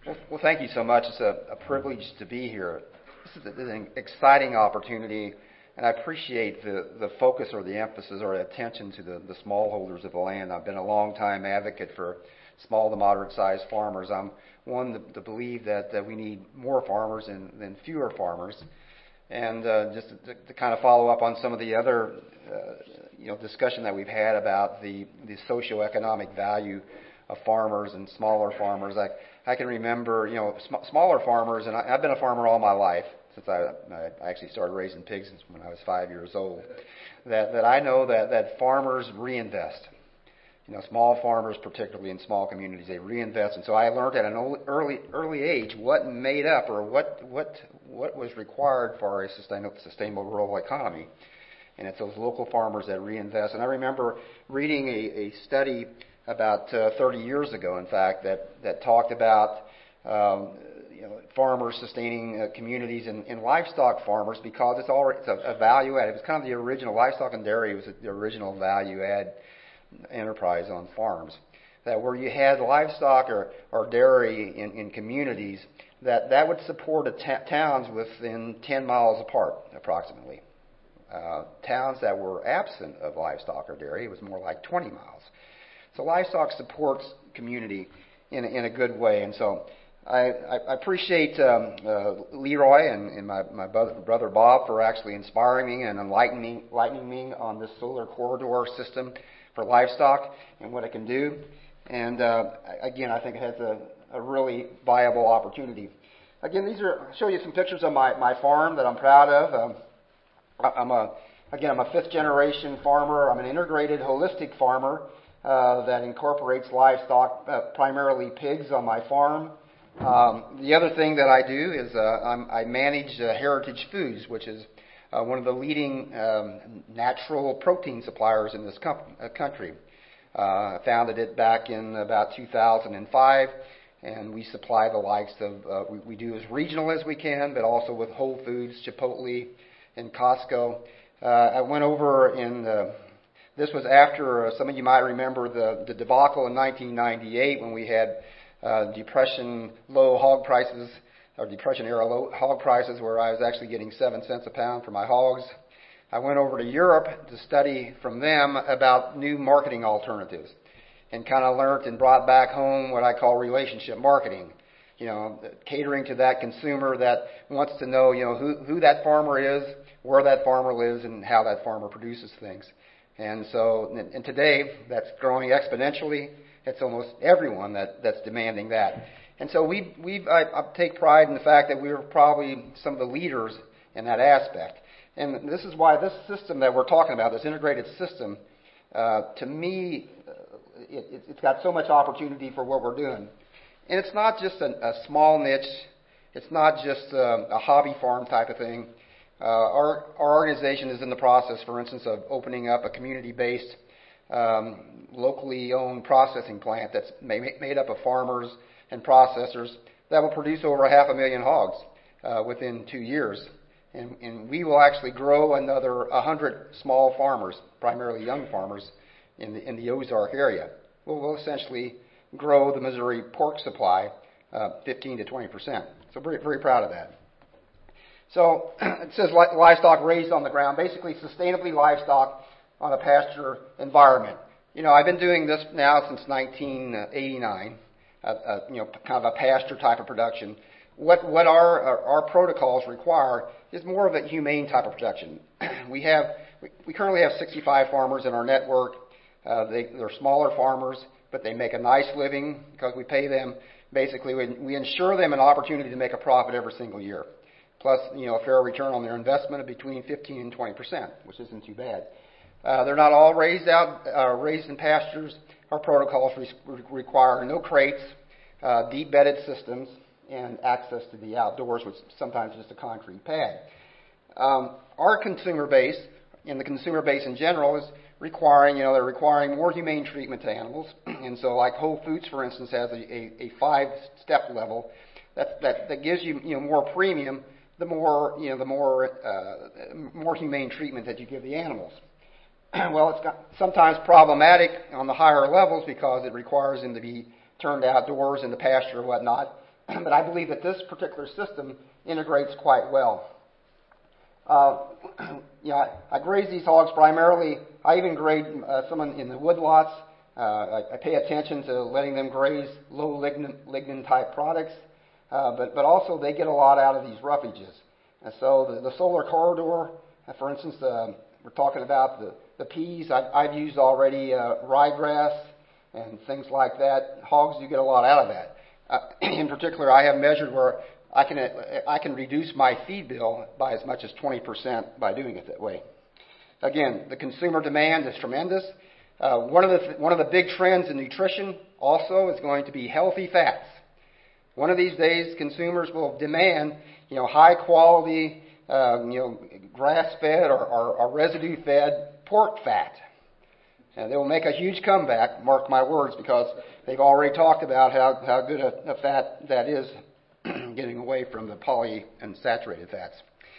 Well, thank you so much. It's a privilege to be here. This is an exciting opportunity, and I appreciate the focus or the emphasis or attention to the smallholders of the land. I've been a long-time advocate for small to moderate-sized farmers. I'm one to believe that we need more farmers than fewer farmers. And just to kind of follow up on some of the other discussion that we've had about the socioeconomic value of farmers and smaller farmers. I can remember, smaller farmers, and I've been a farmer all my life since I actually started raising pigs when I was 5 years old. That I know that farmers reinvest. Small farmers, particularly in small communities, they reinvest. And so I learned at an early age what made up or what was required for a sustainable rural economy. And it's those local farmers that reinvest. And I remember reading a study about 30 years ago, in fact, that talked about farmers sustaining communities and livestock farmers because it's a value add. It was kind of the original livestock and dairy was the original value add enterprise on farms. That where you had livestock or dairy in communities that would support towns within 10 miles apart, approximately. Towns that were absent of livestock or dairy, it was more like 20 miles. So livestock supports community in a good way, and so I appreciate Leroy and my brother Bob for actually inspiring me and enlightening me on this solar corridor system for livestock and what it can do. And again, I think it has a really viable opportunity. Again, I'll show you some pictures of my farm that I'm proud of. I'm a fifth generation farmer. I'm an integrated, holistic farmer that incorporates livestock, primarily pigs, on my farm. The other thing that I do is I manage Heritage Foods, which is one of the leading natural protein suppliers in this country. I founded it back in about 2005, and we supply the likes of, we do as regional as we can, but also with Whole Foods, Chipotle, and Costco. I went over this was after, some of you might remember the debacle in 1998 when we had low hog prices, or Depression-era low hog prices, where I was actually getting 7 cents a pound for my hogs. I went over to Europe to study from them about new marketing alternatives and kind of learned and brought back home what I call relationship marketing. Catering to that consumer that wants to know, who that farmer is, where that farmer lives, and how that farmer produces things. And so, and today, that's growing exponentially. It's almost everyone that's demanding that. And so I take pride in the fact that we're probably some of the leaders in that aspect. And this is why this system that we're talking about, this integrated system, to me, it's got so much opportunity for what we're doing. And it's not just a small niche. It's not just a hobby farm type of thing. Our organization is in the process, for instance, of opening up a community-based, locally owned processing plant that's made up of farmers and processors that will produce over 500,000 hogs within 2 years. And we will actually grow another 100 small farmers, primarily young farmers, in the Ozark area. We'll essentially grow the Missouri pork supply 15 to 20%. So very, very proud of that. So it says livestock raised on the ground, basically sustainably livestock on a pasture environment. I've been doing this now since 1989, kind of a pasture type of production. What our protocols require is more of a humane type of production. We currently have 65 farmers in our network. They're smaller farmers, but they make a nice living because we pay them. Basically, we ensure them an opportunity to make a profit every single year, plus a fair return on their investment of between 15 and 20%, which isn't too bad. They're not all raised in pastures. Our protocols require no crates, deep bedded systems, and access to the outdoors, which sometimes is just a concrete pad. Our consumer base, and the consumer base in general, is they're requiring more humane treatment to animals. And so, like Whole Foods, for instance, has a 5-step level that gives you more premium the more humane treatment that you give the animals. Well, it's sometimes problematic on the higher levels because it requires them to be turned outdoors in the pasture or whatnot. but I believe that this particular system integrates quite well. I graze these hogs primarily. I even grade some in the woodlots. I pay attention to letting them graze low lignin type products, but also they get a lot out of these roughages. And so the solar corridor, for instance, we're talking about the peas. I've used already ryegrass and things like that. Hogs do get a lot out of that. In particular, I have measured where I can reduce my feed bill by as much as 20% by doing it that way. Again, the consumer demand is tremendous. One of the big trends in nutrition also is going to be healthy fats. One of these days, consumers will demand, high quality, grass-fed or residue-fed pork fat. And they will make a huge comeback, mark my words, because they've already talked about how good a fat that is, getting away from the polyunsaturated fats.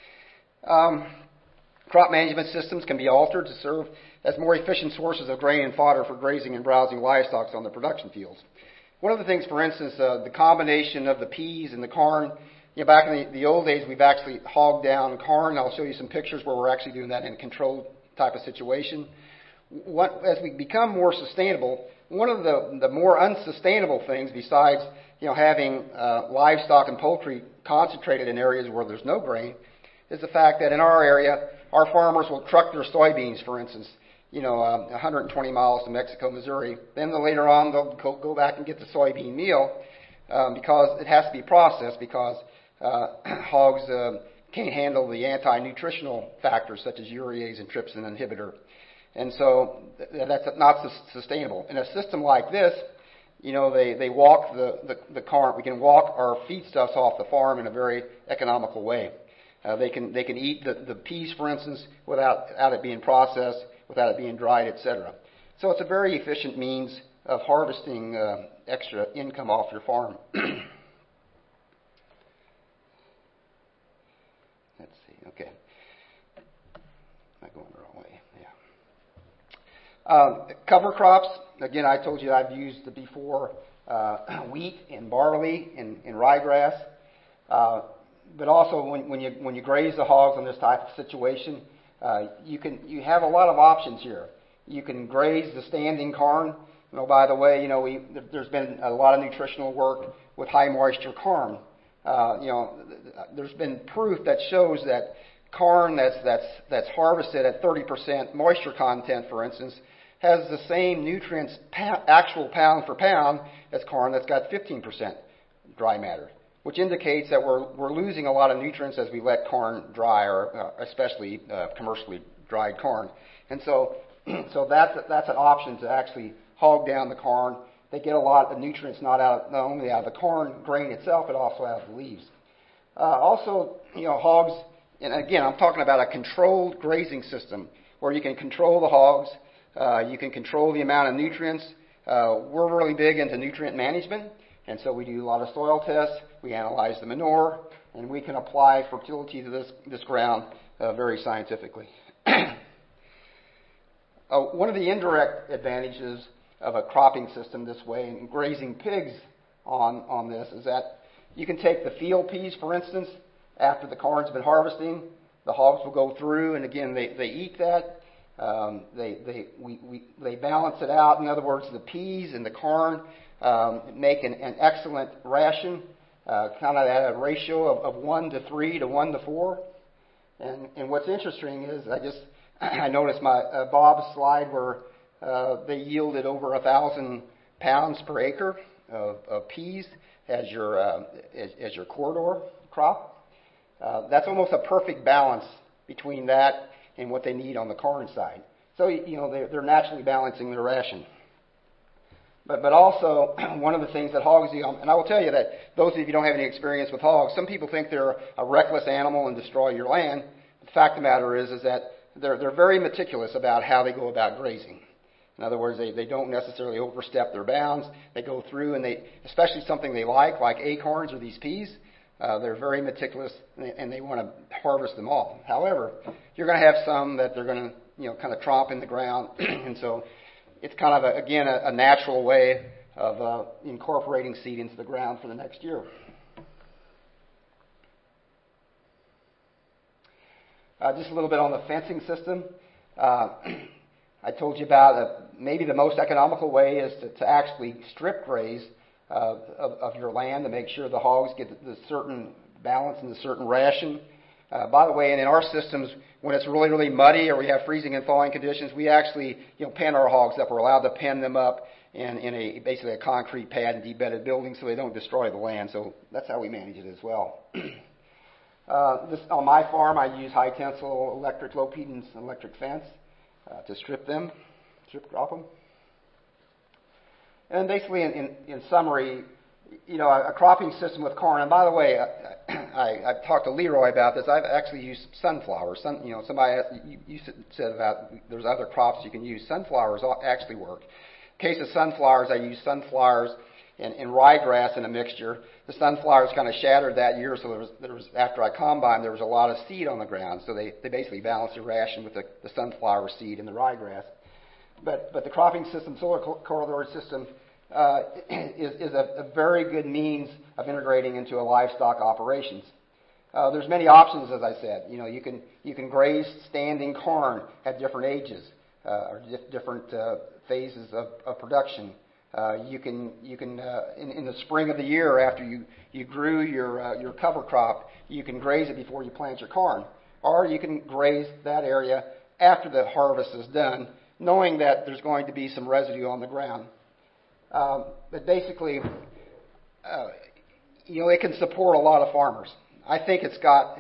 Crop management systems can be altered to serve as more efficient sources of grain and fodder for grazing and browsing livestock on the production fields. One of the things, for instance, the combination of the peas and the corn, back in the old days, we've actually hogged down corn. I'll show you some pictures where we're actually doing that in a controlled type of situation. As we become more sustainable, one of the more unsustainable things, besides having livestock and poultry concentrated in areas where there's no grain, is the fact that in our area, our farmers will truck their soybeans, for instance, 120 miles to Mexico, Missouri. Then later on, they'll go back and get the soybean meal because it has to be processed, because hogs can't handle the anti-nutritional factors such as urease and trypsin inhibitor. And so that's not sustainable. In a system like this, they walk the corn. We can walk our feedstuffs off the farm in a very economical way. They can eat the peas, for instance, without it being processed, without it being dried, etc. So it's a very efficient means of harvesting extra income off your farm. Let's see. Okay. Am I going the wrong way? Yeah. Cover crops. Again, I told you I've used before wheat and barley and ryegrass. But also, when you graze the hogs in this type of situation, you have a lot of options here. You can graze the standing corn. By the way, there's been a lot of nutritional work with high moisture corn. There's been proof that shows that corn that's harvested at 30% moisture content, for instance, has the same nutrients actual pound for pound as corn that's got 15% dry matter, which indicates that we're losing a lot of nutrients as we let corn dry, or especially commercially dried corn. And so that's an option to actually hog down the corn. They get a lot of nutrients not only out of the corn grain itself, but also out of the leaves. Also, hogs, and again, I'm talking about a controlled grazing system where you can control the hogs, you can control the amount of nutrients. We're really big into nutrient management. And so we do a lot of soil tests, we analyze the manure, and we can apply fertility to this ground very scientifically. One of the indirect advantages of a cropping system this way, and grazing pigs on this, is that you can take the field peas, for instance, after the corn's been harvesting. The hogs will go through, and again, they eat that. They balance it out. In other words, the peas and the corn make an excellent ration, kind of at a ratio of 1 to 3 to 1 to 4. And what's interesting is I noticed my Bob's slide where they yielded over 1,000 pounds per acre of peas as your corridor crop. That's almost a perfect balance between that and what they need on the corn side. So they're naturally balancing their ration. But also, one of the things that hogs do, and I will tell you that those of you who don't have any experience with hogs, some people think they're a reckless animal and destroy your land. The fact of the matter is that they're very meticulous about how they go about grazing. In other words, they don't necessarily overstep their bounds. They go through, and especially something they like acorns or these peas, they're very meticulous, and they want to harvest them all. However, you're going to have some that they're going to kind of tromp in the ground, and so it's kind of, a natural way of incorporating seed into the ground for the next year. Just a little bit on the fencing system. I told you about maybe the most economical way is to actually strip graze of your land to make sure the hogs get the certain balance and the certain ration. By the way, and in our systems, when it's really, really muddy or we have freezing and thawing conditions, we actually pen our hogs up. We're allowed to pen them up in basically a concrete pad and deep-bedded building so they don't destroy the land. So that's how we manage it as well. On my farm, I use high-tensile electric, low-impedance electric fence to strip crop them. And basically, in summary, a cropping system with corn. And by the way, I've talked to Leroy about this. I've actually used sunflowers. Somebody you said about there's other crops you can use. Sunflowers actually work. In case of sunflowers, I use sunflowers and ryegrass in a mixture. The sunflowers kind of shattered that year, so there was after I combined, there was a lot of seed on the ground. So they basically balanced the ration with the sunflower seed and the ryegrass. But the cropping system, solar corridor system, is a very good means of integrating into a livestock operations. There's many options, as I said. You can graze standing corn at different ages or different phases of production. You can in the spring of the year after you grew your cover crop, you can graze it before you plant your corn, or you can graze that area after the harvest is done, knowing that there's going to be some residue on the ground. But basically, it can support a lot of farmers. I think it's got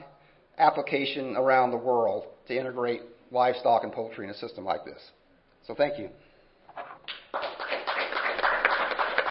application around the world to integrate livestock and poultry in a system like this. So thank you.